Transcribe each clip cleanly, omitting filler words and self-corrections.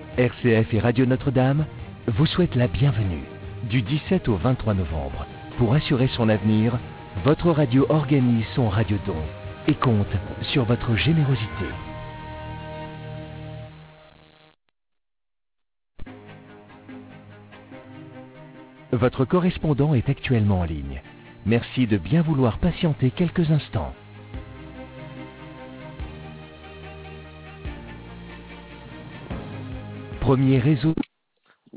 RCF et Radio Notre-Dame vous souhaitent la bienvenue du 17 au 23 novembre. Pour assurer son avenir, votre radio organise son radiodon et compte sur votre générosité. Votre correspondant est actuellement en ligne. Merci de bien vouloir patienter quelques instants. Premier réseau. Allô ?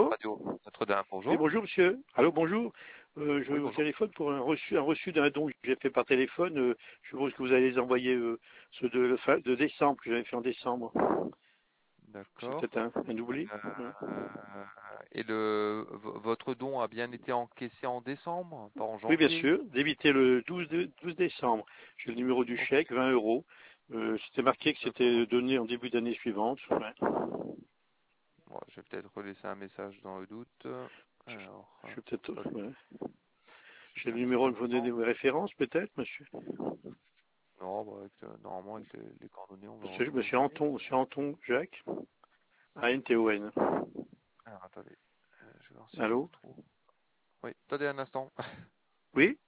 Radio Notre-Dame, bonjour. Oui, bonjour monsieur. Allô, bonjour. Je Oui, vous bonjour. téléphone pour un reçu d'un don que j'ai fait par téléphone. Je suppose que vous allez les envoyer ceux de décembre, que j'avais fait en décembre. C'est D'accord. peut-être un oubli. Et votre don a bien été encaissé en décembre, pas en Oui, bien janvier? sûr. Débité le 12 décembre. J'ai le numéro du chèque, 20 euros. C'était marqué que c'était donné en début d'année suivante. Ouais. Bon, je vais peut-être relaisser un message dans le doute. Alors, Je vais peut-être. attendez. Ouais. Juste J'ai le un numéro, petit il faut donner instant. des références peut-être, monsieur. Non, bah, normalement, avec les coordonnées, on va Monsieur, retrouver. monsieur Anton Jacques. A-N-T-O-N. Alors, attendez. Je vais voir si je Allô ? retrouve. Oui, attendez un instant. Oui.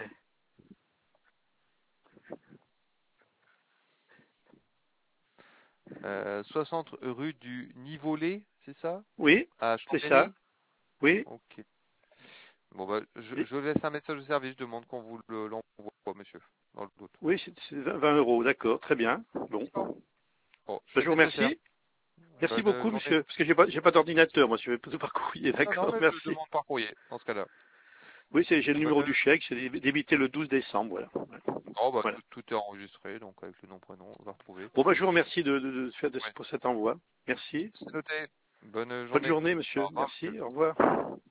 60 rue du Nivolet, c'est ça? Oui, À c'est ça. Chambéry? Oui. Ok. Bon, bah, je laisse un message de service, je demande qu'on vous l'envoie, monsieur, dans le doute. Oui, c'est 20 euros, d'accord, très bien. Bon. Bon, je Ben, fais je le vous nécessaire. remercie. Merci Bonne beaucoup, journée. monsieur. Parce que j'ai pas d'ordinateur, moi, je vais plutôt par courrier, Non, d'accord. mais je Merci. demande par courrier, dans ce cas-là. Oui, j'ai le Bonne- numéro du chèque, c'est débité le 12 décembre, voilà. Oh, bah, Voilà. tout est enregistré, donc avec le nom, prénom, on va retrouver. Bon, ben, je vous remercie de faire Ouais, pour cet envoi. Merci. c'est noté. Bonne Bonne journée. journée, Au monsieur. revoir, monsieur. Merci. Au revoir.